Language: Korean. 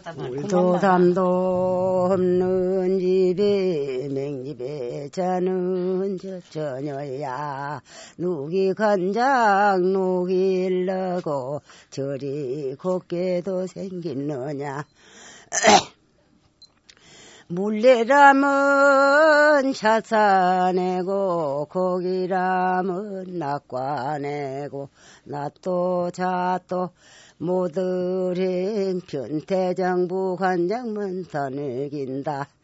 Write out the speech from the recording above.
물도 담도 없는 집에 맹집에 자는 저녀야 누기 간장 누기 일러고 저리 곱게도 생기느냐 물레라면 차사내고 고기라면 낚아내고 낫도 자또 모두린 편태정부 간장만 더 늙인다